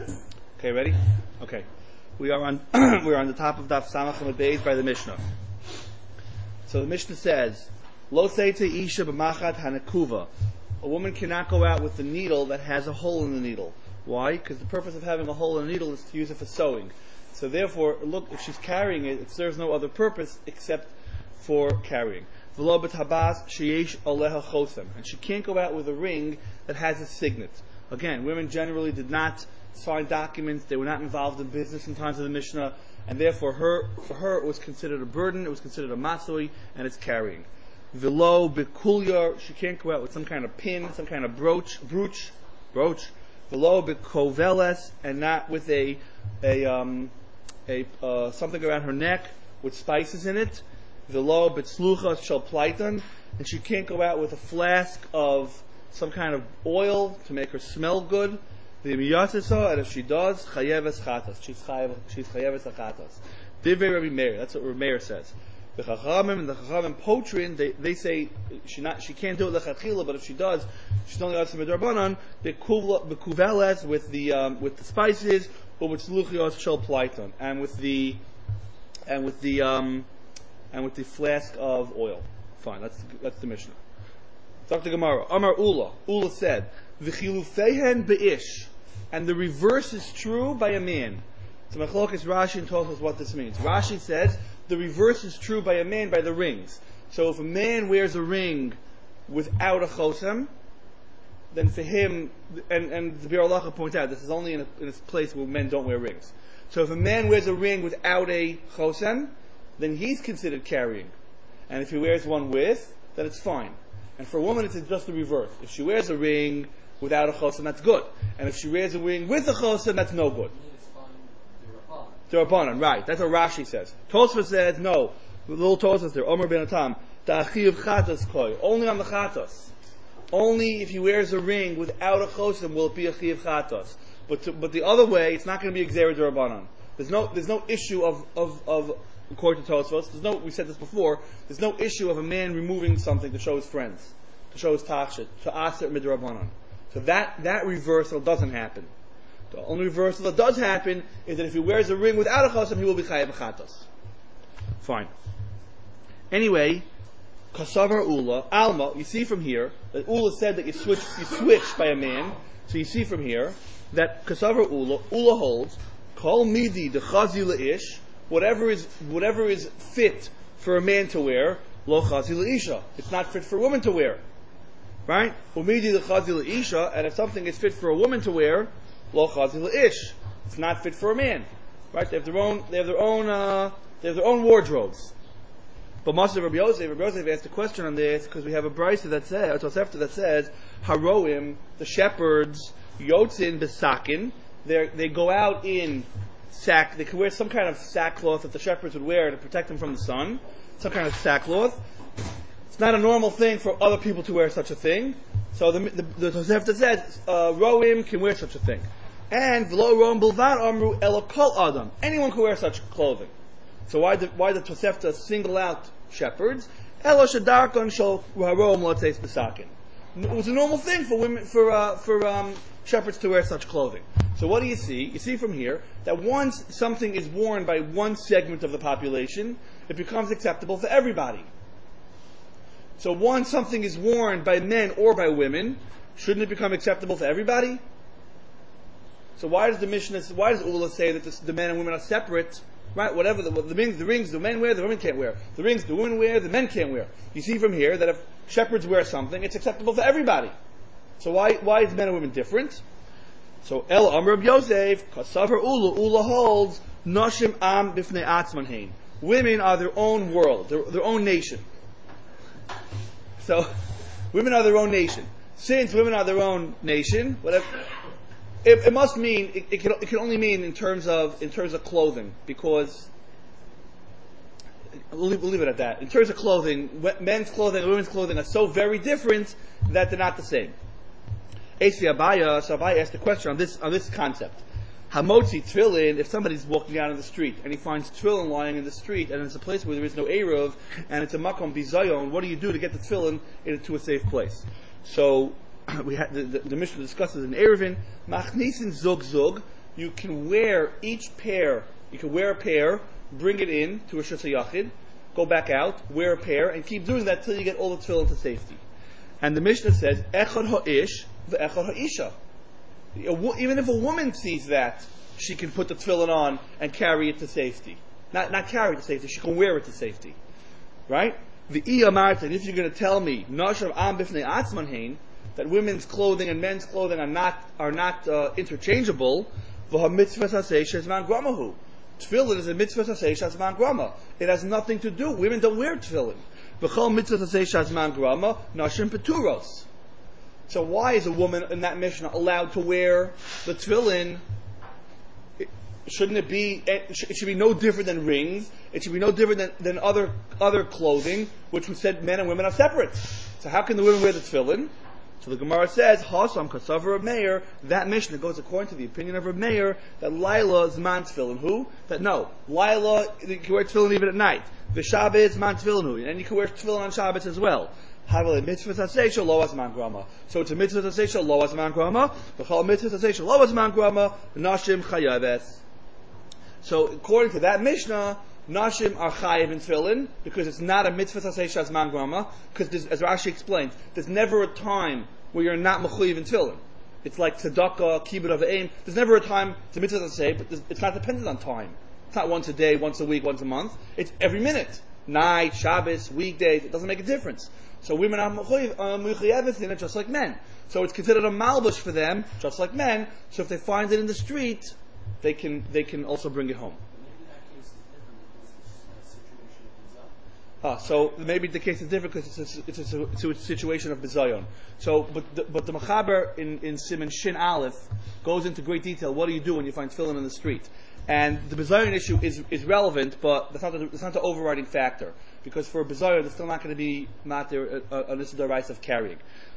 Okay, ready? Okay. We are on we're on the top of Daf Samach Amud Beis by the Mishnah. So the Mishnah says, Lo seite isha b'machat hanakuva. A woman cannot go out with the needle that has a hole in the needle. Why? Because the purpose of having a hole in the needle is to use it for sewing. So therefore, look, if she's carrying it, it serves no other purpose except for carrying. V'lo b'tabas sheyesh aleha chosem. And she can't go out with a ring that has a signet. Again, women generally did not sign documents. They were not involved in business in times of the Mishnah. And therefore, for her, it was considered a burden. It was considered a masoi, and it's carrying. V'lo b'kulyar. She can't go out with some kind of pin, some kind of brooch. V'lo b'koveles, and not with a something around her neck with spices in it. V'lo b'tzluchas shel plaitan, and she can't go out with a flask of some kind of oil to make her smell good. The miyasisa, and if she does, chayeves chatas. She's chayeves chatas. Divrei Rabbi Meir. That's what Rabbi Meir says. The Chachamim and the Chachamim Potrin, they say she can't do it lechatchila, but if she does, she's only got some midrabanan. The kuveles with the spices, or with tzluchios shel plaiton, and with the flask of oil. Fine, that's the Mishnah. Dr. Gemara, Amar Ula. Ula said, "V'chilufeihen beish," and the reverse is true by a man. So Machlokes Rashi tells us what this means. Rashi says the reverse is true by a man by the rings. So if a man wears a ring without a chosem, then for him, and the Biur Halacha points out, this is only in a place where men don't wear rings. So if a man wears a ring without a chosem, then he's considered carrying. And if he wears one with, then it's fine. And for a woman, it's just the reverse. If she wears a ring without a chosem, that's good. And if she wears a ring with a chosem, that's no good. D'Rabbanan, right. That's what Rashi says. Tosfos says, no. The little Tosfos there, Omer ben Atam, Ta'achiv chatas koi. Only on the chatas. Only if he wears a ring without a chosem will it be a chiv chatas. But the other way, it's not going to be a gzera d'Rabbanan. There's no issue of according to Tosfos, we said this before, there's no issue of a man removing something to show his friends, to show his tachshit, to aser midrabanan. So that reversal doesn't happen. The only reversal that does happen is that if he wears a ring without a chosem, he will be chayav chatos. Fine. Anyway, kasavar ula, alma, you see from here, that ula said that you switch by a man, so you see from here, that kasavar ula holds, kol midi de chazi le'ish, whatever is fit for a man to wear, lo chazi leisha. It's not fit for a woman to wear, right? Umidi the chazi leisha, and if something is fit for a woman to wear, lo chazi leish. It's not fit for a man, right? They have their own wardrobes. But Master Rabbi Yosef asked a question on this because we have a brisa that says, Haroim, the shepherds, yotzin besakin, they go out in sack. They could wear some kind of sackcloth that the shepherds would wear to protect them from the sun. Some kind of sackcloth. It's not a normal thing for other people to wear such a thing. So the Tosefta says Roim can wear such a thing. And V'lo Roim Bilvad Amru Elo Kol Adam. Anyone can wear such clothing. So why the Tosefta single out shepherds? Elo Shadarkon Shol Haroim Lotzeis Besakin. It was a normal thing for women for shepherds to wear such clothing. So what do you see? You see from here that once something is worn by one segment of the population, it becomes acceptable for everybody. So once something is worn by men or by women, shouldn't it become acceptable for everybody? So why does Ula say that the men and women are separate? Right? Whatever the rings the men wear, the women can't wear. The rings the women wear, the men can't wear. You see from here that if shepherds wear something, it's acceptable for everybody. So why is men and women different? So El Amr Rabbi Yosef, Kasavar Ula holds Nashim Am Bifnei Atzman Hein. Women are their own world, their own nation. So women are their own nation. Since women are their own nation, whatever, it must mean it can only mean in terms of clothing, because we'll leave it at that. In terms of clothing, men's clothing and women's clothing are so very different that they're not the same. So Abaya asked a question on this concept. Hamotzi tefillin, if somebody's walking out in the street and he finds tefillin lying in the street and it's a place where there is no eruv and it's a makom bizayon, what do you do to get the tefillin into a safe place? So we had the Mishnah discusses in Eruvin, machnisin zug zug, you can wear each pair. You can wear a pair, bring it in to a Rishus HaYachid, go back out, wear a pair, and keep doing that till you get all the tefillin to safety. And the Mishnah says, Echad ha'ish ve'echad ha'isha. Even if a woman sees that, she can put the tefillin on and carry it to safety. Not carry it to safety, she can wear it to safety. Right? The Martin, if you're going to tell me, Nashav Am Bifnei Atzman that women's clothing and men's clothing are not interchangeable, V'ha-mitzvah saseh shezman gramahu. Tefillin is a mitzvah saseh shezman grama. It has nothing to do. Women don't wear tefillin. V'chol mitzvah saseh shezman grama, nashim peturos. So why is a woman in that Mishnah allowed to wear the tefillin? Shouldn't it be? It should be no different than rings. It should be no different than other clothing, which we said men and women are separate. So how can the women wear the tefillin? So the Gemara says, Hasam Kasav Reb Meir, that Mishnah goes according to the opinion of Reb Meir, that Laila is man tefillin. Who? That no. Laila, you can wear tefillin even at night. The Shabbat is man tefillin. Who? And you can wear tefillin on Shabbat as well. Havale mitzvah tasei lo as man grama. So it's a mitzvah tasei lo as man grama. V'chal mitzvah tasei lo as man grama. Nashim chayaves. So according to that Mishnah, Nashim are chayiv in tefillin because it's not a mitzvah tasei shas man grama. Because as Rashi explains, there's never a time where you're not mechuyev in tefillin. It's like tzedakah, kibbud of aim. There's never a time it's a mitzvah tasei, but it's not dependent on time. It's not once a day, once a week, once a month. It's every minute, night, Shabbos, weekdays. It doesn't make a difference. So women are mechuyev in it just like men. So it's considered a malbush for them, just like men. So if they find it in the street, they can also bring it home. So maybe the case is different because it's a situation of bizayon. So, but the Mechaber in Siman Shin Aleph goes into great detail. What do you do when you find tefillin in the street? And the bizayon issue is relevant, but that's not the overriding factor, because for a bizayon, there's still not going to be matter an issur rights of carrying.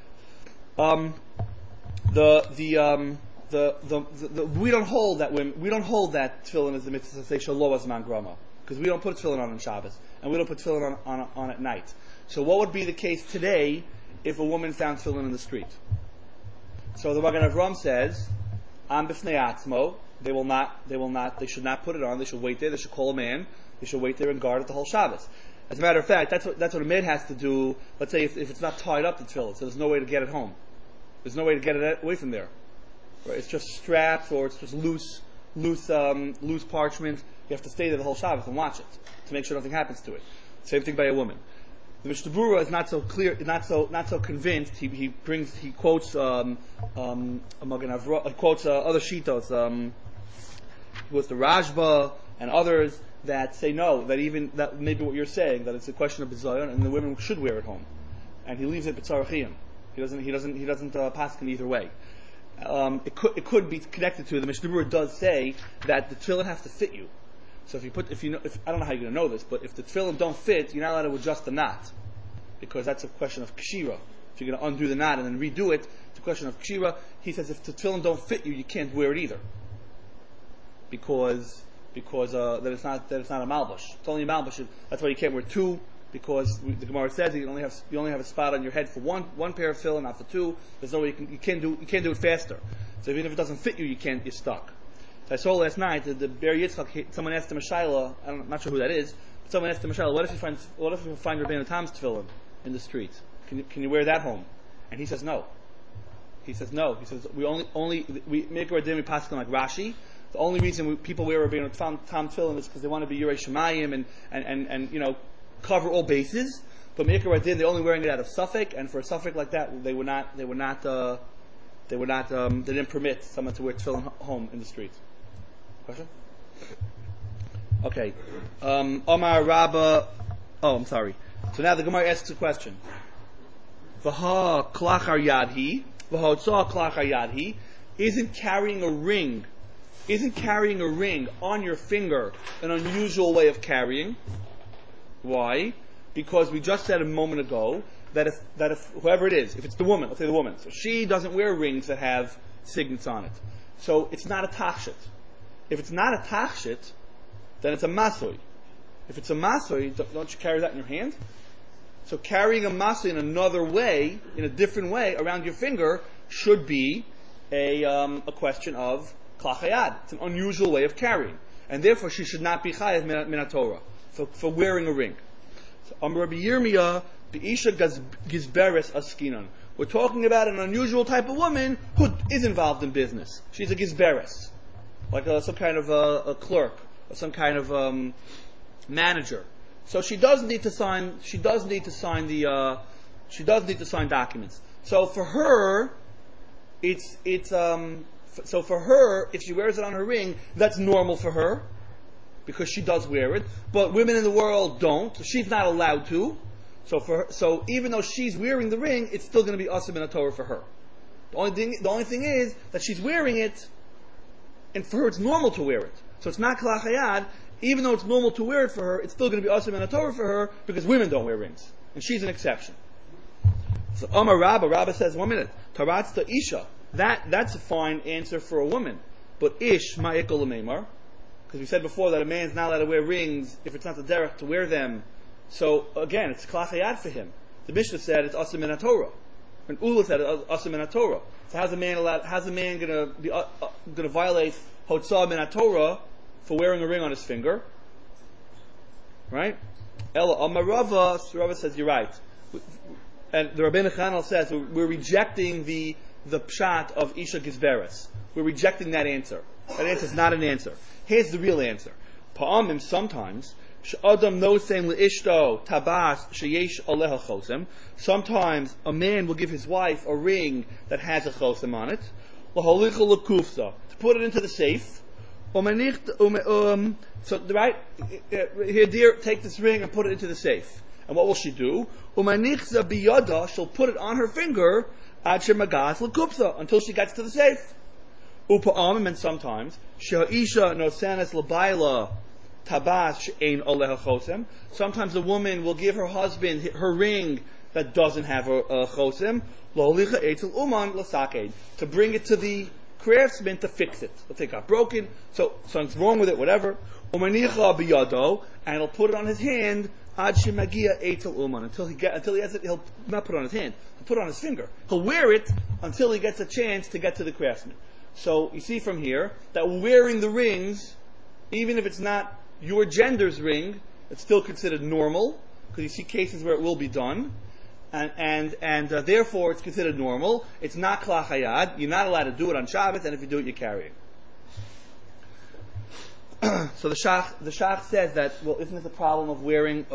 We don't hold that tefillin is the mitzvah to say shalo as man grama, because we don't put tefillin on Shabbos and we don't put tefillin on at night. So what would be the case today if a woman found tefillin in the street? So the Magen Avraham says, "Am b'fnei atzmo." They should not put it on. They should wait there. They should call a man. They should wait there and guard it the whole Shabbos. As a matter of fact, that's what a man has to do. Let's say if it's not tied up to tefillin, so there's no way to get it home. There's no way to get it away from there. Right? It's just straps or it's just loose parchment. You have to stay there the whole Shabbos and watch it to make sure nothing happens to it. Same thing by a woman. The Mishnah Berurah is not so clear, not so convinced. He quotes Magen Avraham, quotes other shitos. He quotes the Rashba and others that say no, that maybe what you're saying, that it's a question of bizayon and the women should wear it home, and he leaves it b'tzarachiyim. He doesn't pass in either way. It could be connected to the Mishnah Berurah does say that the tefillin has to fit you. So if I don't know how you're going to know this, but if the tefillin don't fit, you're not allowed to adjust the knot, because that's a question of kshira. If you're going to undo the knot and then redo it, it's a question of kshira. He says if the tefillin don't fit you, you can't wear it either, because that it's not a malbush. It's only a malbush. That's why you can't wear two, because the Gemara says you only have a spot on your head for one pair of tefillin, not for two. There's no way you can't do it faster. So even if it doesn't fit you, you're stuck. So I saw last night that the Ber Yitzchak, someone asked him a shayla. I'm not sure who that is, but someone asked him a shayla. What if you find Rabbeinu Tam's tefillin in the street? Can you wear that home? And he says no. He says we make our din, we pass them like Rashi. The only reason people wear Rabbeinu Tam tefillin is because they want to be Yirei Shemayim and cover all bases. But Meikar Adin, they're only wearing it out of suffix, and for a suffix like that, they didn't permit someone to wear tefillin home in the street. Question? Okay. Omar Rabba. Oh, I'm sorry. So now the Gemara asks a question. V'ha klachar yadhi, v'ha tzah klachar yadhi. Isn't carrying a ring on your finger an unusual way of carrying? Why? Because we just said a moment ago that if whoever it is, if it's the woman, let's say the woman, so she doesn't wear rings that have signets on it, so it's not a tachshit. If it's not a tachshit, then it's a masoi. If it's a masoi, don't you carry that in your hand? So carrying a masoi in another way, in a different way, around your finger should be a question of klachayad. It's an unusual way of carrying. And therefore she should not be chayav min Torah for wearing a ring. So, Rabbi Yirmiyah, Be'isha gizberes askinan. We're talking about an unusual type of woman who is involved in business. She's a gizberes, like some kind of a clerk or some kind of manager. So she does need to sign. She does need to sign documents. So for her, so for her, if she wears it on her ring, that's normal for her, because she does wear it. But women in the world don't. So she's not allowed to. So even though she's wearing the ring, it's still going to be asur min Torah for her. The only thing is that she's wearing it, and for her it's normal to wear it. So it's not klachayad. Even though it's normal to wear it for her, it's still going to be asur min Torah for her, because women don't wear rings, and she's an exception. So Amar Rabba says, 1 minute, Taratz to Isha. That's a fine answer for a woman. But Ish, Ma'ikol Meimar, because we said before that a man's not allowed to wear rings if it's not the derech to wear them. So again, it's klachayad for him. The Mishnah said it's asur min Torah, and Ula said it's asur min Torah. So how's a man going to violate hotzah min Torah for wearing a ring on his finger? Right? Ella Amar Rava, Rava says you're right. And the Rabbeinu Chanel says we're rejecting the pshat of Isha Gizberes. We're rejecting that answer. That answer is not an answer. Here's the real answer. Pa'amim, sometimes, she'adam nosem le'ishto tabas sheyesh aleha chosem. Sometimes a man will give his wife a ring that has a chosem on it. L'holicha l'kufsa. To put it into the safe. So, right? Here, dear, take this ring and put it into the safe. And what will she do? Umanichza biyada, she'll put it on her finger ad shemagas l'kupsa, until she gets to the safe. Upa'amim, and sometimes she'isha nosanes l'bayla tabas she'ein oleha chosem. Sometimes the woman will give her husband her ring that doesn't have a chosem, lo'olicha etzel uman l'saked, to bring it to the craftsman to fix it. Let's say it got broken, so something's wrong with it, whatever. Umanicha biyado, and he'll put it on his hand ad shemagia etzel uman, until he has it. He'll not put it on his hand. He'll put it on his finger. He'll wear it until he gets a chance to get to the craftsman. So you see from here that wearing the rings, even if it's not your gender's ring, it's still considered normal, because you see cases where it will be done, and therefore it's considered normal. It's not klachayad. You're not allowed to do it on Shabbos, and if you do it, you carry it. So the Shach says that, well, isn't this a problem of the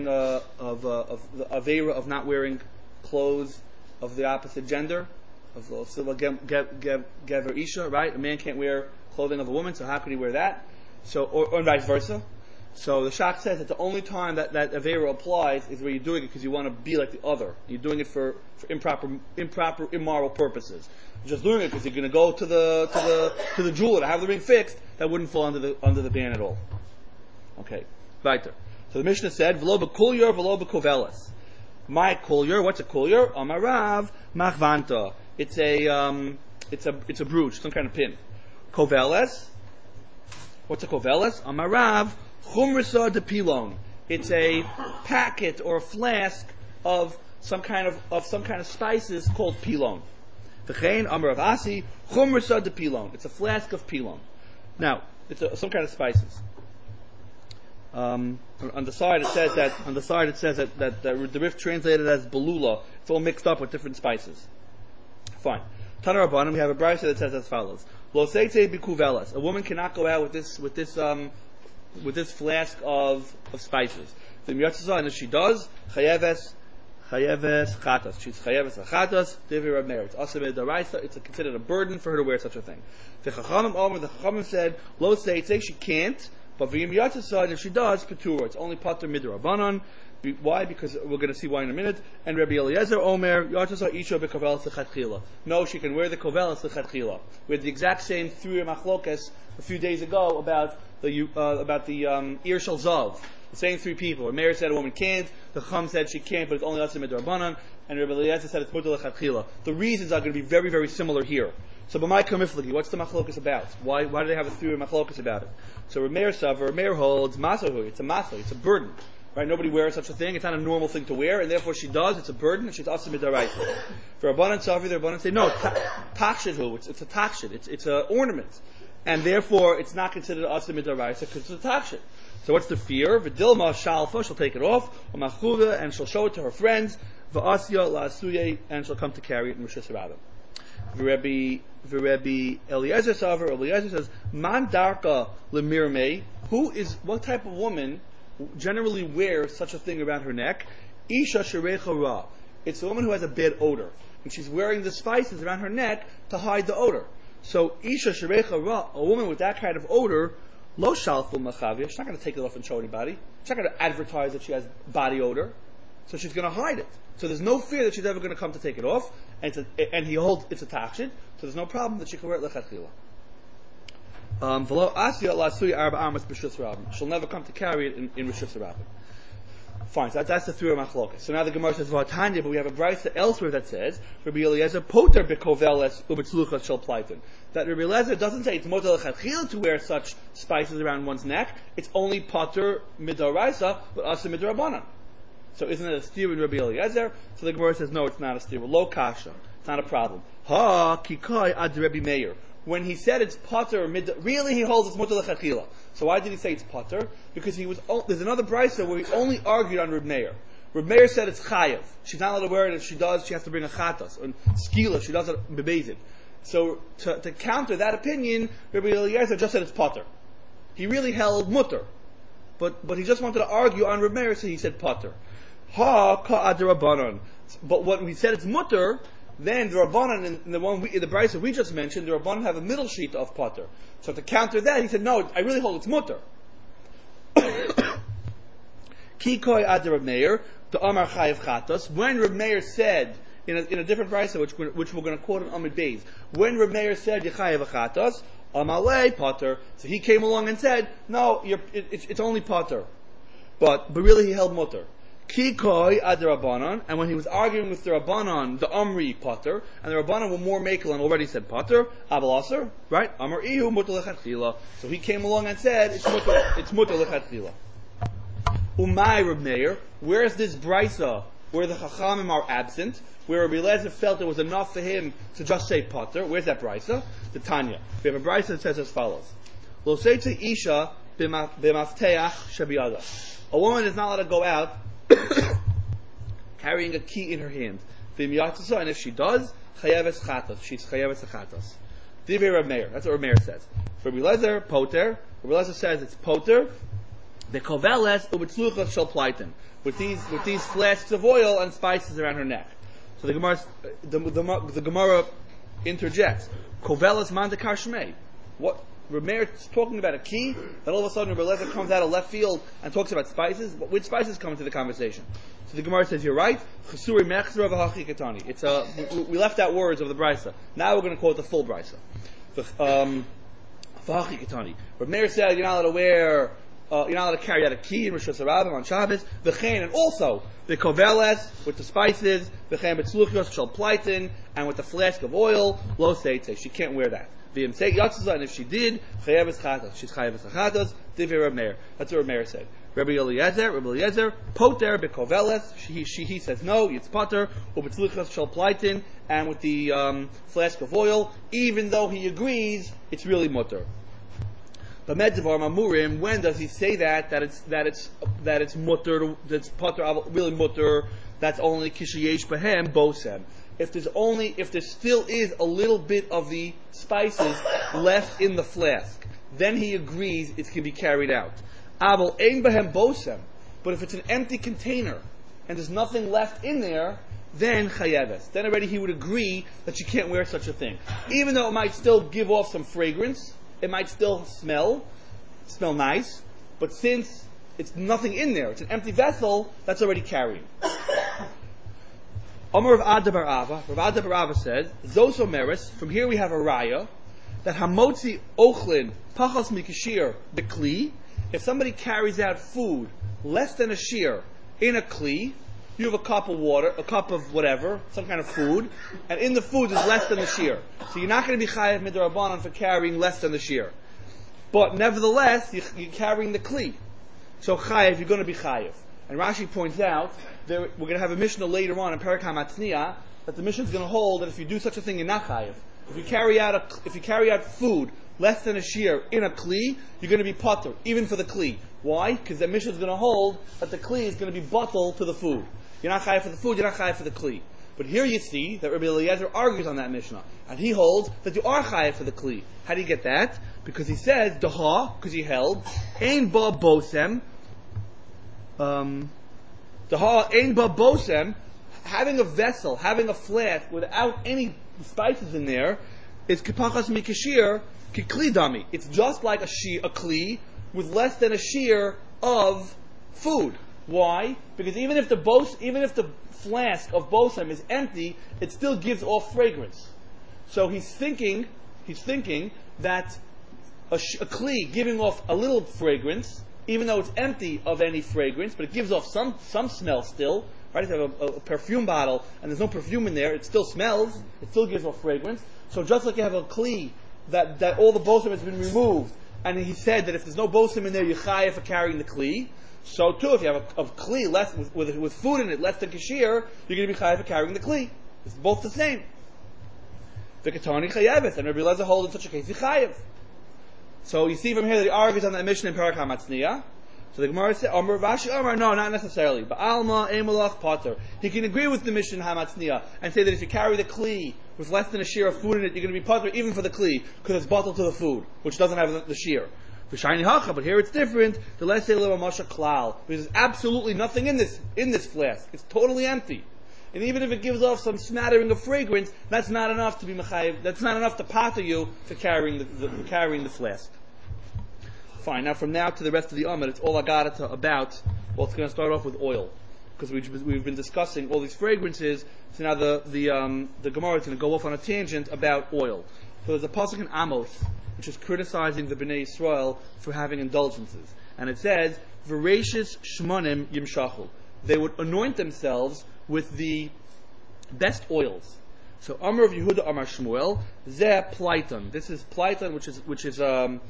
avera of not wearing clothes of the opposite gender, of gever isha, right? A man can't wear clothing of a woman, so how could he wear that? So, or vice versa. So the Shach says that the only time that avera applies is where you're doing it because you want to be like the other. You're doing it for improper, immoral purposes. You're just doing it because you're going to go to the jeweler to have the ring fixed. That wouldn't fall under the ban at all. Okay, weiter. So the Mishnah said, "V'lo b'kulyor, v'lo b'kovelas." My kulyor, what's a kulyor? Amarav machvanta. It's a brooch, some kind of pin. Koveles. What's a koveles? Amarav chumrisa de pilon. It's a packet or a flask of some kind of spices called pilon. V'chein amarav asi chumrisa de pilon. It's a flask of pilon. Now, it's some kind of spices. On the side it says that the Rif translated as belula. It's all mixed up with different spices. Fine. Tana Rabbanim, we have a brayso that says as follows: Lo seitze bikuvelas. A woman cannot go out with this flask of spices. And if she does, chayeves chatas. She's chayeves chatas. Divrei Rab Meir. It's also made daraisa. It's considered a burden for her to wear such a thing. The Chachamim said, lo seitze, she can't. But v'yim yatzasa, and if she does, petura. It's only pater midrabanan. Why? Because we're going to see why in a minute. And Rabbi Eliezer Omer, yatzasa isha b'kovelas lechatchila. No, she can wear the kovelas lechatchila. We had the exact same three machlokas a few days ago about the Ir Shel Zav. The same three people. Where Meir said a woman can't. The Chacham said she can't, but it's only asur midrabanan. And Rabbi Eliezer said it's mutar lechatchila. The reasons are going to be very, very similar here. So, b'may kamiflagi, what's the machlokas about? Why do they have a three machlokas about it? So, Rameir holds masahu. It's a burden. Right? Nobody wears such a thing. It's not a normal thing to wear, and therefore she does. It's a burden, and she's also midaraisa. For Rabbanan Savi, the Rabbanan say, no, takshidhu, it's a takshid, it's an ornament. And therefore, it's not considered also midaraisa because it's a takshid. So what's the fear? V'dilma shalfa, she'll take it off, u'machuva, and she'll show it to her friends, v'asya la'asuye, and she'll come to carry it in Rishus Rabbim. V'Rebbe Eliezer Savar, Eliezer says, man darka lemirmei, what type of woman generally wears such a thing around her neck? Isha sherecha ra. It's a woman who has a bad odor, and she's wearing the spices around her neck to hide the odor. So Isha sherecha ra, a woman with that kind of odor, lo shalfu machavia. She's not going to take it off and show anybody. She's not going to advertise that she has body odor, so she's going to hide it. So there's no fear that she's ever going to come to take it off, and he holds it's a takshid, so there's no problem that she can wear it lechatchila. She'll never come to carry it in Rishus Rabbim. Fine, so that's the three of Machlokas. So now the Gemara says Vatanya, but we have a brayso elsewhere that says Rabbi Eliezer poter bekoveles ubetzluchas shel plaitin. That Rabbi Eliezer doesn't say it's motel lechatchila to wear such spices around one's neck. It's only poter midoraisa, but also midorabanan. So isn't it a steer in Rabbi Eliezer? So the Gemara says no, it's not a steer. Lo kasha, it's not a problem. Ha kikai ad Rabbi Meir. When he said it's potter, really he holds it's motel lechatchila. So why did he say it's potter? Because there's another brayso where he only argued on Reb Meir. Reb Meir said it's chayav. She's not allowed to wear it. If she does, she has to bring a chatas. And skila, she does it bebezid. So to counter that opinion, Rabbi Eliezer just said it's potter. He really held mutter. But he just wanted to argue on Reb Meir, so he said potter. Ha ka adrabanan. But when we said it's mutter, then the Rabbanan, in the brayso we just mentioned, the Rabbanan have a middle sheet of potter. So to counter that, he said, no, I really hold it's mutter. Kikoi ad Reb Meir, the Amar Chayev Chatos. When Reb Meir said, in a different brayso, which we're going to quote in Amid Beis, when Reb Meir said, Yechayev Chatos, Amalei potter, so he came along and said, no, it's only potter. But really he held mutter. Kikoi ad Rabbanan, and when he was arguing with the Rabbanan, the Amri potter, and the Rabbanan were more makel and already said potter, Abel Aser, right? Amar ihu mutter lechatchila. So he came along and said it's mutter lechatchila. Umay Reb Meir, where's this brayso where the Chachamim are absent, where Rabbi Eliezer felt it was enough for him to just say potter? Where's that brayso? The Tanya. We have a brayso that says as follows: Lo seitze isha b'mafteach shabiyada. A woman is not allowed to go out carrying a key in her hand. And if she does, chayeves chatos. She's chayeves chatos. Divrei Reb Meir. That's what Reb Meir says. For Rabbi Eliezer, poter. Rabbi Eliezer says it's poter. The koveles ubetzluchas shel plaitin. With these flasks of oil and spices around her neck. So the Gemara interjects. Koveles man dekar shmei. What? Reb Meir is talking about a key, then all of a sudden Rabbi Eliezer comes out of left field and talks about spices. Which spices come into the conversation? So the Gemara says, you're right. Chesuri mechzera v'hachi katani. We left out words of the brayso. Now we're going to quote the full brayso. V'hachi katani. Rabbi Meir said you're not allowed to wear, you're not allowed to carry out a key in Rosh Hashanah on Shabbos. V'chein, and also the koveles with the spices. V'chein betzluchios shel plaitin, and with the flask of oil. Lo seitze, she can't wear that. And if she did, chayeves chatos. She's chayeves chatos. Divrei Reb Meir. That's what Reb Meir said. Rabbi Eliezer, poter bekoveles. He says no, it's poter. Ubetzluchas shel plaitin, and with the flask of oil, even though he agrees, it's really mutter. But medzavar mamurim. When does he say that it's mutter? That's poter, really mutter. That's only kishayesh behem bosem. If there still is a little bit of the spices left in the flask, then he agrees it can be carried out. Abel ein behem bosem, but if it's an empty container and there's nothing left in there, then chayeves. Then already he would agree that you can't wear such a thing, even though it might still give off some fragrance, it might still smell nice, but since it's nothing in there, it's an empty vessel, that's already carrying. Amar Rav Ada bar Ava. Rav Ada bar Ava says, Zos Omeres, from here we have a raya, that Hamotzi Ochlin Pachas Mikashir Bekli, if somebody carries out food less than a shear in a kli, you have a cup of water, a cup of whatever, some kind of food, and in the food is less than the shear. So you're not going to be chayev midrabanan for carrying less than the shear. But nevertheless, you're carrying the kli. So chayev, you're going to be chayev. And Rashi points out that we're going to have a Mishnah later on in Perek HaMatzniah that the Mishnah is going to hold that if you do such a thing in Nachayev, if you carry out food less than a shear in a kli, you're going to be potter, even for the kli. Why? Because the Mishnah is going to hold that the kli is going to be bottled to the food. You're not chayav for the food, you're not chayav for the kli. But here you see that Rabbi Eliezer argues on that Mishnah, and he holds that you are chayav for the kli. How do you get that? Because he says daha, because he held ein ba bosem. Daha ein ba bosem. Having a vessel, having a flask without any spices in there, is kipachas mikashir kikli dami. It's just like a kli with less than a shear of food. Why? Because even if the flask of bosem is empty, it still gives off fragrance. So he's thinking that a kli giving off a little fragrance, even though it's empty of any fragrance, but it gives off some smell still. Right? If you have a perfume bottle and there's no perfume in there, it still smells, it still gives off fragrance. So just like you have a kli that all the bosim has been removed, and he said that if there's no bosim in there, you're chayav for carrying the kli. So too, if you have a kli less with food in it, less than kashir, you're going to be chayav for carrying the kli. It's both the same. V'katani chayavet, and Rabbi Eliezer holds in such a case you chayav. So you see from here that he argues on that Mishnah in Perek HaMatzniah. So the Gemara says, Amar Rashi, Amar, no, not necessarily. But Alma, Emalach, Potter. He can agree with the Mishnah HaMatzniah and say that if you carry the kli with less than a shear of food in it, you're going to be Potter even for the kli, because it's bottled to the food, which doesn't have the shear. For shiny hacha, but here it's different. The let's say little masha klal, because there's absolutely nothing in this flask. It's totally empty. And even if it gives off some smattering of fragrance, that's not enough to be mechayev. That's not enough to potter you for carrying the flask. Fine. Now, from now to the rest of the Amud, it's all Agadata about. Well, it's going to start off with oil, because we've been discussing all these fragrances. So now the Gemara is going to go off on a tangent about oil. So there's a pasuk in Amos which is criticizing the Bnei Yisrael for having indulgences, and it says, "V'reishis shmonim yimshachu." They would anoint themselves with the best oils. So Amar of Yehuda, Amar Shmuel, Zeh Plaiton. This is Plaiton, which is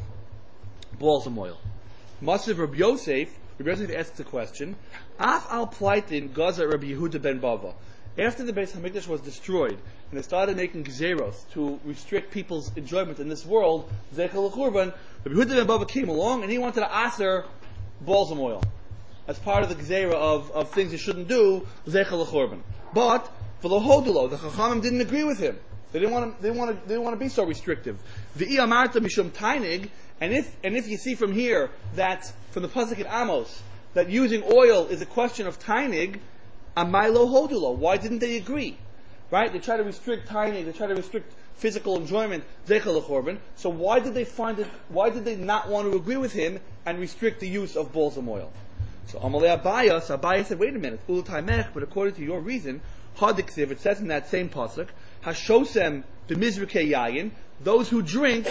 balsam oil. Masiv Rabbi Yosef asks the question, Af al Plaitin Gaza Rabbi Yehuda ben Bava. After the Beis Hamikdash was destroyed, and they started making gzeros to restrict people's enjoyment in this world, Zeichel L'Churban, Rabbi Yehuda ben Bava came along, and he wanted to aser balsam oil as part of the gzera of things you shouldn't do, Zeichel L'Churban. But for the Hodulo, the Chachamim didn't agree with him. They didn't want to be so restrictive. V'i amarta mishum tainig. And if you see from here that from the pasuk in Amos that using oil is a question of tainig, amaylo hodulo. Why didn't they agree? Right? They try to restrict tainig. They try to restrict physical enjoyment. Zeichel L'Churban. So why did they not want to agree with him and restrict the use of balsam oil? So Amalei Abayah said, wait a minute, Ulutaimech, but according to your reason, Hadiksiv, it says in that same pasuk, Hashosem b'mizrikei yayin, those who drink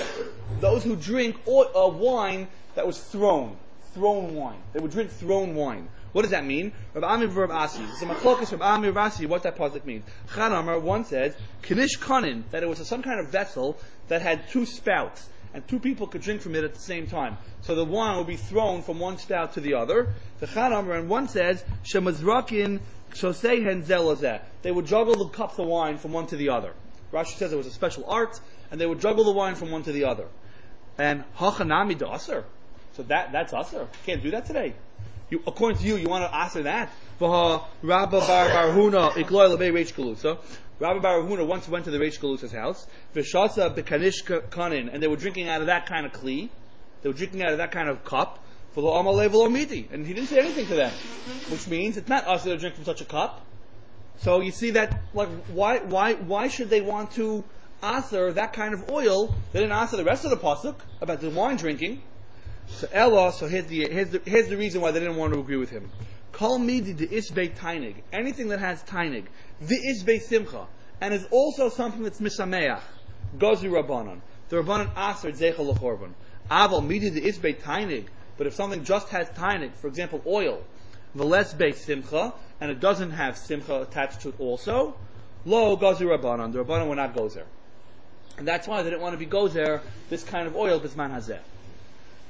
wine that was thrown wine. They would drink thrown wine. What does that mean? Rav Ami Rav Asi. It's a machlokas Rav Ami Rav Asi, what that pasuk means. Chan Amar, one says, Knish Kanin, that it was some kind of vessel that had two spouts, and two people could drink from it at the same time. So the wine would be thrown from one spout to the other. The Chan Amar, and one says, Shemazrakin Shosehen Zelazeh. They would juggle the cups of wine from one to the other. Rashi says it was a special art, and they would juggle the wine from one to the other. And hachanami da aser. So that's aser. Can't do that today. According to you want to aser that. Rabba bar Huna ikloy lebei Reish Galusa. Rabba bar Huna once went to the Reish Galusa's house. V'shasa bekanish kanin, and they were drinking out of that kind of kli. They were drinking out of that kind of cup. V'lo amal level omiti, and he didn't say anything to them, which means it's not aser to drink from such a cup. So you see that, like, why should they want to aser that kind of oil? They didn't aser the rest of the pasuk about the wine drinking. So Ella, here's the reason why they didn't want to agree with him. Kol midi de isbei tainig, anything that has tainig, the isbei simcha, and is also something that's misameach, gozu rabbanon. The rabbanon aser zeichel l'chorban. Aval midi de isbei tainig, but if something just has tainig, for example oil, v'les bei simcha, and it doesn't have simcha attached to it also, lo gozu rabbanon. The rabbanon will not go there. And that's why they didn't want to be gozer this kind of oil, bisman hazeh.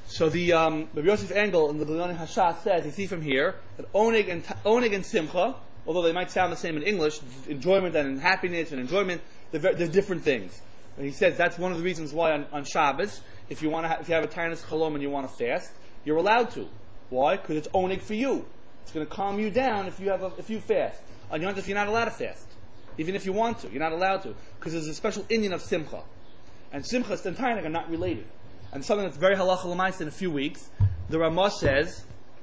So the Rabbi Yosef Engel in the Bilyani Hashas says, you see from here, that Oneg and Simcha, although they might sound the same in English, enjoyment and happiness and enjoyment, they're different things. And he says that's one of the reasons why on Shabbos, if you have a Tainus Chalom and you want to fast, you're allowed to. Why? Because it's Oneg for you. It's going to calm you down if you fast. On Yom Tov, you're not allowed to fast. Even if you want to, you're not allowed to. Because there's a special Indian of Simcha. And Simcha and Tainus are not related. And something that's very halacha l'maisa in a few weeks, the Ramah says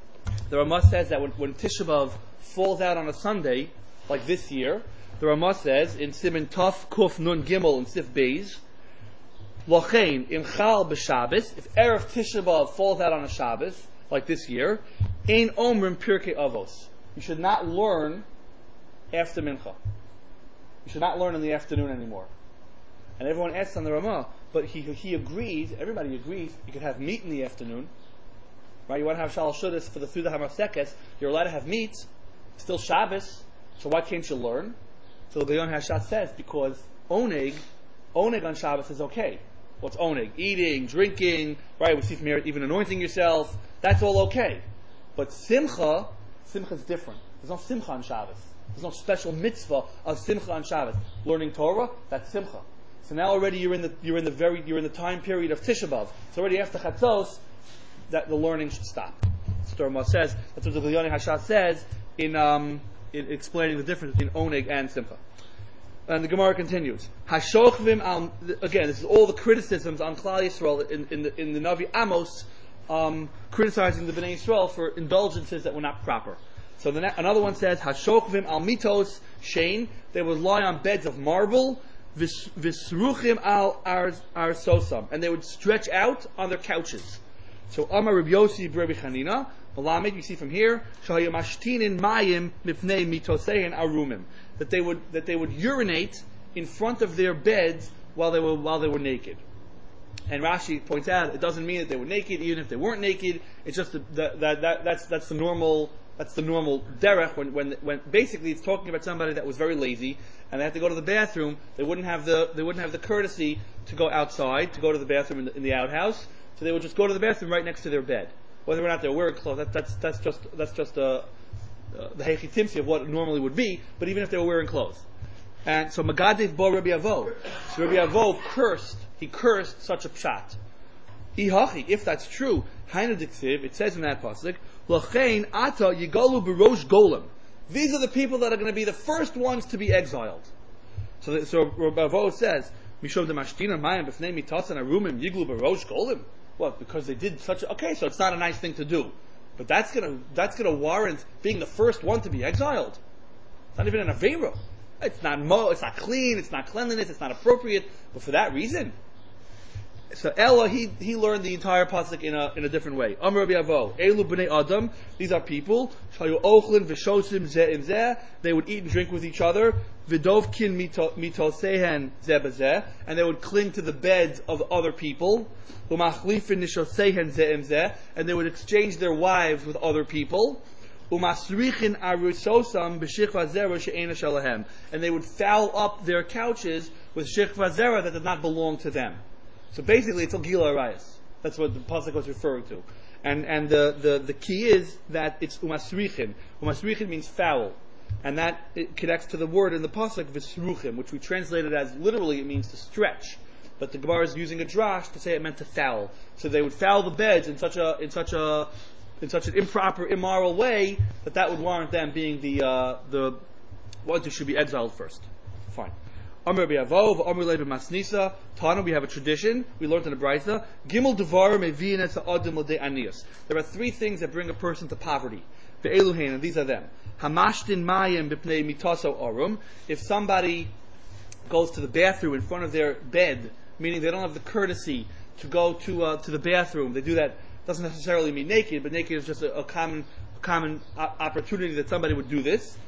that when Tisha B'Av falls out on a Sunday, like this year, the Ramah says in Siman Tov Kuf Nun Gimel and Sif Beis, Lochein im Chal b'Shabbos, if Erev Tisha B'Av falls out on a Shabbos, like this year, Ein Omrim Pirkei Avos. You should not learn after Mincha. You should not learn in the afternoon anymore. And everyone asks on the Ramah, but he agrees, everybody agrees, you could have meat in the afternoon. Right? You want to have Shalosh Shudas for the Suda HaMasekes, you're allowed to have meat, still Shabbos, so why can't you learn? So the Bilyani Hashas says, because Oneg on Shabbos is okay. What's Oneg? Eating, drinking, right? We see from here even anointing yourself, that's all okay. But Simcha's different. There's no Simcha on Shabbos. There's no special mitzvah of Simcha on Shabbos. Learning Torah, that's Simcha. So now already you're in the time period of Tisha B'Av. So already after Chatzos, that the learning should stop. That's what Ramah says. That's what the Bilyani Hashas says in explaining the difference between Oneg and Simcha. And the Gemara continues. Hashochvim al, again, this is all the criticisms on Klal Yisrael in the Navi Amos, criticizing the Bnei Yisrael for indulgences that were not proper. So another one says, Hashochvim al mitos shein, they would lie on beds of marble, visruchim al arsosam, and they would stretch out on their couches. So Amar Rabbi Yossi Rabbi Chanina, Malamed, you see from here, Shahayamashtin mayim mifnei mitosehen arumim, that they would urinate in front of their beds while they were naked. And Rashi points out it doesn't mean that they were naked, even if they weren't naked. It's just that's the normal derech when basically it's talking about somebody that was very lazy and they had to go to the bathroom. They wouldn't have the courtesy to go outside to go to the bathroom in the outhouse. So they would just go to the bathroom right next to their bed, whether or not they're wearing clothes. That's just the hechitimsi of what it normally would be. But even if they were wearing clothes, and so Magadev bo Rabbi Avo, so Rabbi Avo cursed such a pshat. Ihachi, if that's true, Hainu diksiv, it says in that pasuk, Lachein ata yigalu b'rosh golem. These are the people that are going to be the first ones to be exiled. So Rabbi Avo says, Mishom demashtina mayim b'fnei mitasan arumim yiglu b'rosh golem. What? Because they did such a... Okay, so it's not a nice thing to do. But that's gonna warrant being the first one to be exiled. It's not even an Aveira. It's not clean, it's not cleanliness, it's not appropriate. But for that reason... So Ella, he learned the entire pasuk in a different way. Amar Rabbi Avo, Elu b'nei Adam, these are people, shayu ochlin v'shosim zeh im zeh, they would eat and drink with each other, v'dovkin mitosehen zeh b'zeh, and they would cling to the beds of other people, u'machlifin nishosehen zeh im zeh, and they would exchange their wives with other people, u'masrichin arusosam b'shikva zera she'ena shalahem, and they would foul up their couches with shikva zera that did not belong to them. So basically, it's Gila Arayas. That's what the pasuk was referring to, and the key is that it's umasrichin. Umasrichin means foul, and that it connects to the word in the pasuk visruchim, which we translated as literally it means to stretch, but the Gemara is using a drash to say it meant to foul. So they would foul the beds in such an improper, immoral way that would warrant them being the ones who should be exiled first. Fine. Amr Rabbi Avo, Amr Leib Masnisa, Tana, we have a tradition, we learned in the Braisa, Gimel Devarim Eviyin Es Ha'adam L'Dei Anias. There are three things that bring a person to poverty. Ve'eluhein, and these are them. Hamashtin Mayim B'pnei Mitaso Arum, if somebody goes to the bathroom in front of their bed, meaning they don't have the courtesy to go to the bathroom, they do that, doesn't necessarily mean naked, but naked is just a common opportunity that somebody would do this.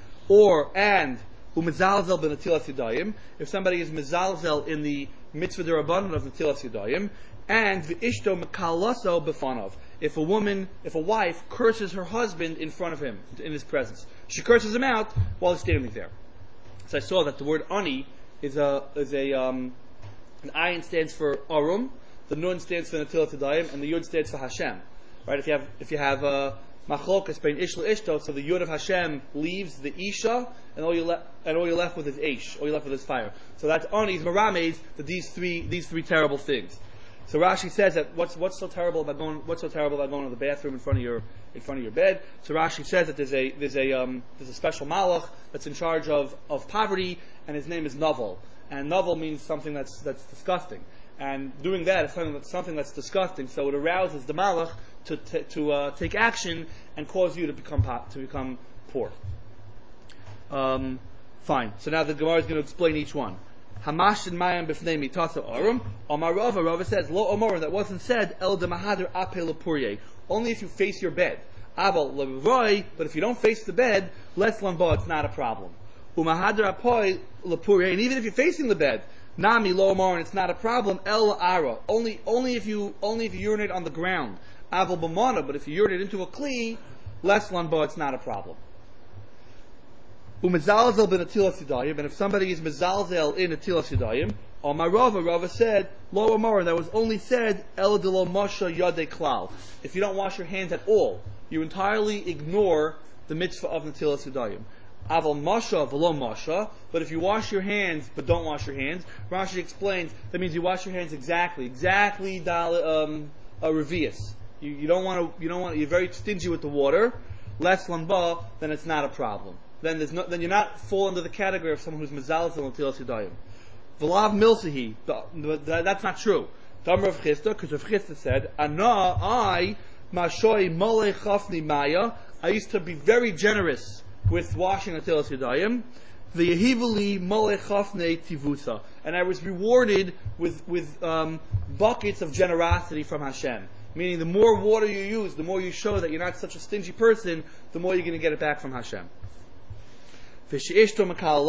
If somebody is mezalzel in the mitzvah derabanan of netilas yadayim, and v'ishto mekalaso b'fanav. If a wife curses her husband in front of him, in his presence, she curses him out while he's standing there. So I saw that the word ani is an ayin stands for arum, the Nun stands for Natilas Yadayim, and the Yud stands for Hashem. Right? If you have Machlokas bein Ish Ishto, so the Yud of Hashem leaves the Isha, and all you're left with is Eish, all you're left with is fire. So that's Ani's Marames, that these three terrible things. So Rashi says that what's so terrible about going to the bathroom in front of your bed? So Rashi says that there's a special malach that's in charge of poverty, and his name is Novel. And Novel means something that's disgusting. And doing that is something that's disgusting. So it arouses the malach to take action and cause you to become poor. Fine. So now the Gemara is going to explain each one. Hamash and Mayam b'fnei mitasa arum. Omar Rava says lo omorim, that wasn't said el demahader ape lepurye, only if you face your bed. Aval levroi, but if you don't face the bed, les lanbo, it's not a problem. Umahader apoy lepurye, and even if you're facing the bed, nami lo omorim, it's not a problem. El ara, only if you urinate on the ground. Aval b'mana, but if you urinate into a kli, les lanbo, it's not a problem. Umezalzel ben Natilas Yadayim, and if somebody is mezalzel in Natilas Yadayim, on my Rava said, lo amar, that was only said, el de lo mosha yade klal. If you don't wash your hands at all, you entirely ignore the mitzvah of Natilas Yadayim. Aval mosha v'lo mosha, but if you wash your hands but don't wash your hands, Rashi explains that means you wash your hands exactly revius. You don't want to. You're very stingy with the water, less lamba, then it's not a problem. Then you're not fall under the category of someone who's mezalzel Natilas Yadayim. V'lav milsahi, that's not true. Damar of Chisda, because Rav Chisda said, I mashoi mole chafni maya, I used to be very generous with washing Natilas Yadayim. V'yehivuli mole chafne tivusa, and I was rewarded with buckets of generosity from Hashem. Meaning, the more water you use, the more you show that you're not such a stingy person, the more you're going to get it back from Hashem. And if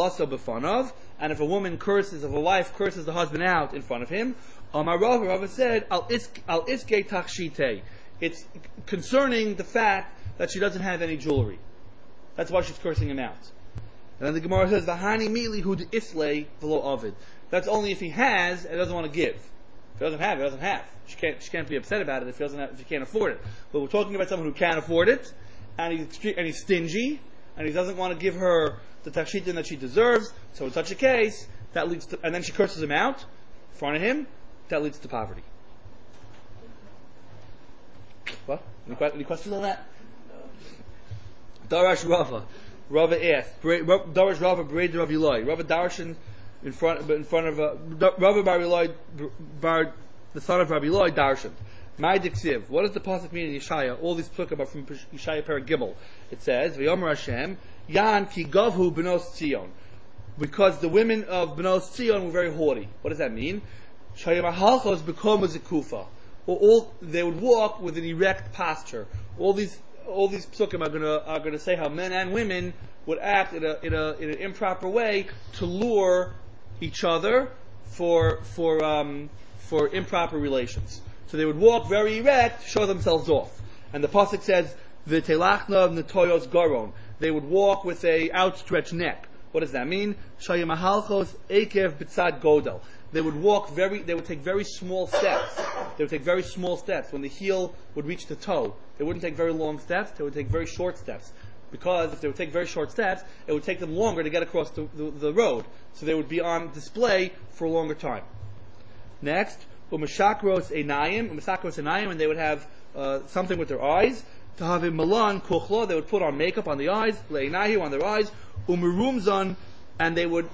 a wife curses the husband out in front of him, Rava said, Al iske tachshite. It's concerning the fact that she doesn't have any jewelry. That's why she's cursing him out. And then the Gemara says, V'hani mili hu islay v'lo avid. That's only if he has and doesn't want to give. If he doesn't have, he doesn't have. She can't be upset about it if he can't afford it. But we're talking about someone who can't afford it, and he's stingy, and he doesn't want to give her the takshitin that she deserves. So in such a case, that leads to, and then she curses him out in front of him, that leads to poverty. What? Any questions on that? Darash Rava. Rava asked. Darash Rava Braid Rav Yiloi. Rava Darshan in front of Rava Bar Yiloi, the son of Rabbi Yiloi Darshan. My diksiv. What does the pasuk mean in Yeshaya? All these psukim are from Yeshaya Perek Gimel. It says, "V'yomer Hashem, Yan ki gavhu b'nos Tzion," because the women of b'nos Tzion were very haughty. What does that mean? Shayim halchos b'kol mazikufa. They would walk with an erect posture. All these psukim are gonna say how men and women would act in an improper way to lure each other for improper relations. So they would walk very erect, show themselves off. And the pasuk says, "V'telachna netoyos garon." They would walk with a outstretched neck. What does that mean? Shayim halchos ekev b'tzad godel. They would take very small steps. When the heel would reach the toe, they wouldn't take very long steps, they would take very short steps. Because if they would take very short steps, it would take them longer to get across the road. So they would be on display for a longer time. Next, umashakros einayim, and they would have something with their eyes. Tahavim malan kuchlo, they would put on makeup on the eyes, leinahi on their eyes, umerumzon, and they would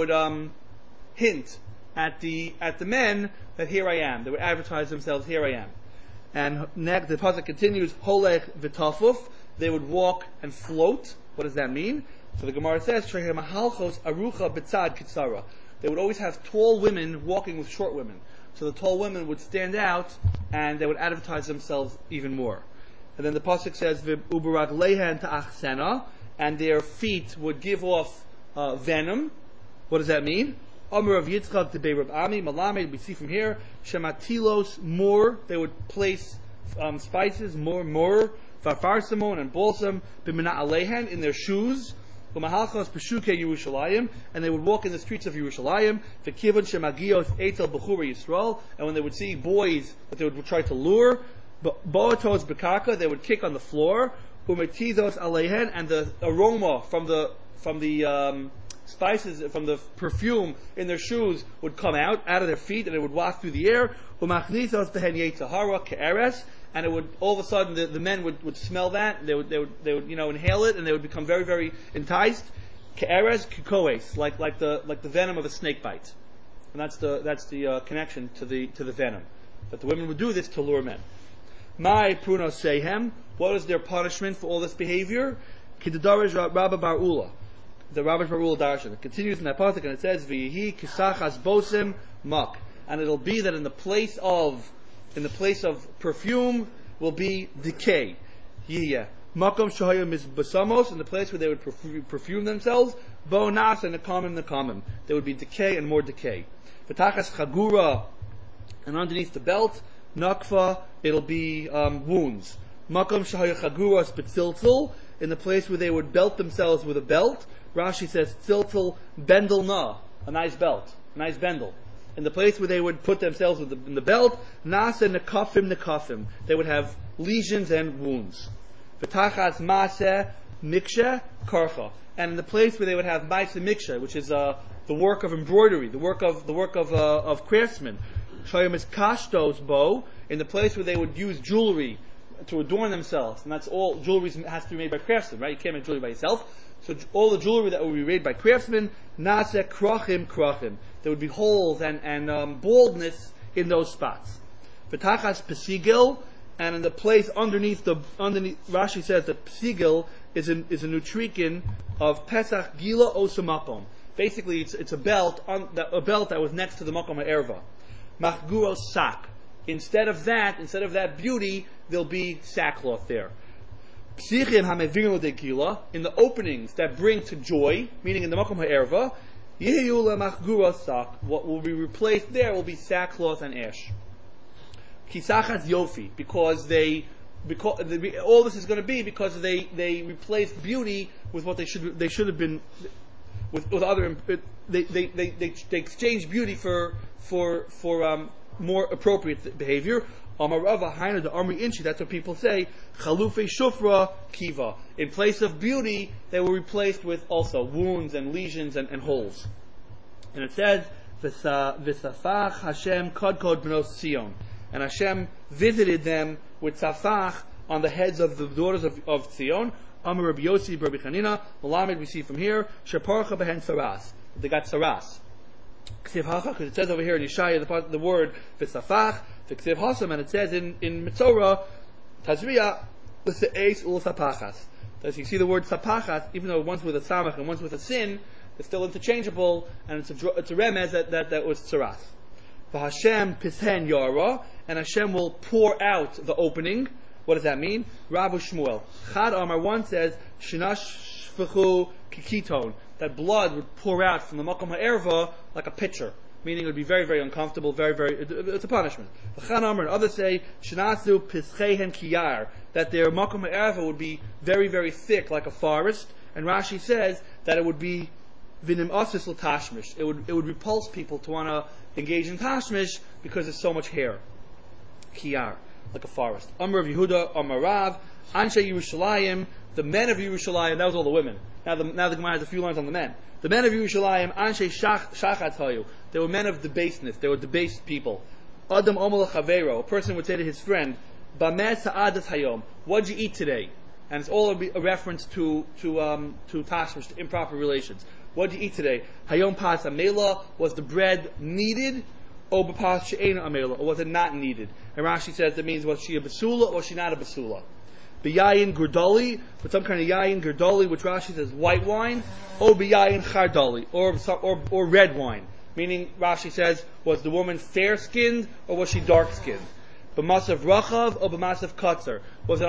hint at the men that here I am. They would advertise themselves, here I am. And next, the pasuk continues, holech v'tafuf, they would walk and float. What does that mean? So the Gemara says, mahalchos arucha b'tzad kitzara. They would always have tall women walking with short women. So the tall women would stand out and they would advertise themselves even more. And then the pasuk says, v'ubarak lehan ta'achsena, and their feet would give off venom. What does that mean? Amar of Yitzchak to Be'Rav Ami, Malamed, we see from here, Shematilos, more, they would place spices, more, Farfarsamon and balsam, B'mina Alehan, in their shoes, Umahalchos Peshuke Yerushalayim, and they would walk in the streets of Yerushalayim. V'kivon shemagios etel bechura Yisrael, and when they would see boys that they would try to lure, bo'atos bekarka, they would kick on the floor. Umetizos alehen, and the aroma from the spices, from the perfume in their shoes would come out of their feet, and it would waft through the air. Umachnisos behen yetahara ke'eres, and it would all of a sudden the men would smell that. They would inhale it, and they would become very, very enticed. Ke'eres kikoes, like the venom of a snake bite, and that's the connection to the venom. But the women would do this to lure men. My prunos sehem. What is their punishment for all this behavior? Kidadarish Rabba Bar Ula. The Rabbi Bar Ula Darshan. It continues in that pasuk, and it says, "V'yihi kisachas bosim mak," and it'll be that in the place of perfume will be decay. Yiyah makom shahayim is basamos, in the place where they would perfume themselves. Bo nas and nekamim. There would be decay and more decay. V'tachas chagura, and underneath the belt, nakfa, it'll be wounds. Makom shahaya chaguras betziltzil, in the place where they would belt themselves with a belt. Rashi says tziltzil bendel na, a nice belt, a nice bendel. In the place where they would put themselves in the belt, nasa nekafim, they would have lesions and wounds. V'tachas maseh miksha karcha, and in the place where they would have ma'aseh miksha, which is the work of embroidery, the work of craftsmen. Shayim is kashtos bo, in the place where they would use jewelry to adorn themselves, and that's all. Jewelry has to be made by craftsmen, right? You can't make jewelry by yourself. So all the jewelry that would be made by craftsmen, naseh krachim, there would be holes and baldness in those spots. V'tachas pesigil, and in the place underneath, Rashi says that pesigil is a nutrikin of Pesach gila osamakom. Basically, it's a belt that was next to the makom ha'erva. Machguros sak. Instead of that beauty, there'll be sackcloth there. In the openings that bring to joy, meaning in the makom ha'erva, what will be replaced there will be sackcloth and ash. Kisachas yofi, because all this is going to be because they replaced beauty with what they should have been with other. They exchanged beauty for more appropriate behavior. Amarava Haina the Amri Inchi, that's what people say. Chalufe Shufra Kiva. In place of beauty, they were replaced with also wounds and lesions and holes. And it says, V'safach Hashem Kodkod B'nos Sion. And Hashem visited them with safach on the heads of the daughters of Sion. Amar Rabbi Yossi, Rabbi Chanina, Malamed, we see from here, Sheparcha Behen Saras. They got saras. Because it says over here in Yeshaya the word v'safach, v'ksiv hasam, and it says in Mitzorah, Tazriya, with the ace ul sapachas. As you see the word sapachas, even though one's with a samach and one's with a sin, it's still interchangeable, and it's a remez that was tzaras. V'Hashem pishen yara, and Hashem will pour out the opening. What does that mean? Rav Shmuel. Chad Amar, one says, Shinash shvechu kikiton, that blood would pour out from the makom ha'erva like a pitcher, meaning it would be very, very uncomfortable, very, very, it's a punishment. V'chan Amar, and others say, Shinasu pischehen kiyar, that their makom ha'erva would be very, very thick like a forest, and Rashi says that it would be vinim asis l'tashmish, it would repulse people to want to engage in tashmish because there's so much hair. Kiyar, like a forest. Amar of Yehuda, Amar Rav, Anshe Yerushalayim, the men of Yerushalayim, that was all the women. Now the Gemara has a few lines on the men. The men of Yerushalayim, Anshe Shachat Hayu, they were men of debaseness, they were debased people. Adam Omer Chavero, a person would say to his friend, Bameh Sa'adas Hayom, what'd you eat today? And it's all a reference to tashmish, to improper relations. What did you eat today? Hayom pas amela, was the bread kneaded? Or b'pas she'ena amela, or was it not kneaded? And Rashi says that means, was she a basula or was she not a basula? B'yayin gurdali, with some kind of yayin gurdali, which Rashi says white wine, or b'yayin chardali, or red wine. Meaning, Rashi says, was the woman fair-skinned or was she dark-skinned? B'masav rachav or b'masav katzer?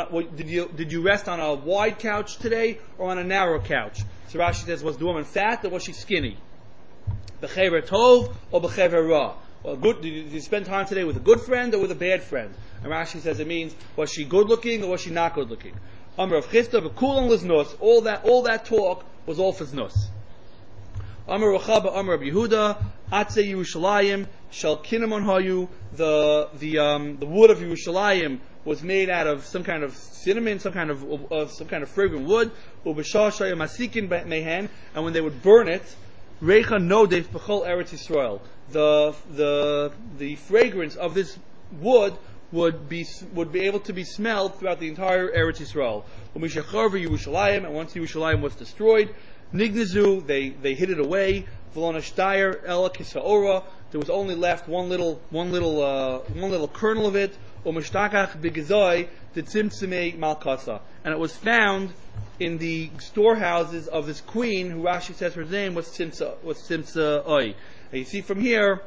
Did you rest on a wide couch today or on a narrow couch? So Rashi says, was the woman fat or was she skinny? B'chever tov or b'chever ra? Well, did you spend time today with a good friend or with a bad friend? And Rashi says it means, was she good looking or was she not good looking? Amar of Chisda, Bekulan Liznus. All that talk was all for Znus. Amar Rachaba, Amar of Yehuda, Atze Yerushalayim, Shal Kinamon Hayu. The wood of Yerushalayim was made out of some kind of cinnamon, some kind of fragrant wood. Ubashah Shaya Masikin Mehen, and when they would burn it, Reicha Nodef B'chol Eretz Yisrael. The fragrance of this wood would be able to be smelled throughout the entire Eretz Yisrael. Yerushalayim, and once Yerushalayim was destroyed, Nignizu, they hid it away. V'lonashtayer Ela Kisaora, there was only left one little kernel of it. Umashtakach B'gezoi Tzimtzimei Malkasa, and it was found in the storehouses of this queen, who Rashi says her name was Tzimtza Oi. And you see from here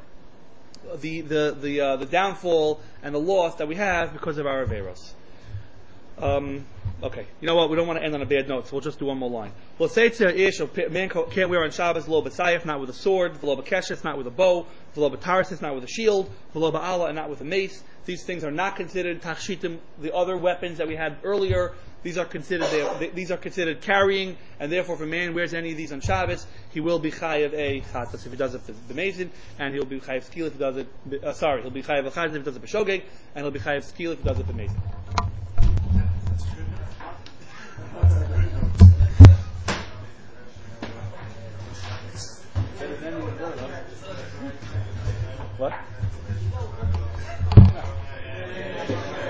the downfall and the loss that we have because of our Averos. Okay, you know what? We don't want to end on a bad note, so we'll just do one more line. Well, say to ish, a man can't wear on Shabbos lo b'tzayef, not with a sword, v'lo b'keshes, not with a bow, v'lo b'tarsis, not with a shield, v'lo b'ala, and not with a mace. These things are not considered tachshitim. The other weapons that we had earlier, these are considered carrying, and therefore, if a man wears any of these on Shabbos, he will be chayav a chatas if he does it b'mezid, and he'll be chayav skil if he does it. He'll be chayav a chatas if he does it b'shogeg, and he'll be chayav skil if he does it b'mezid. What?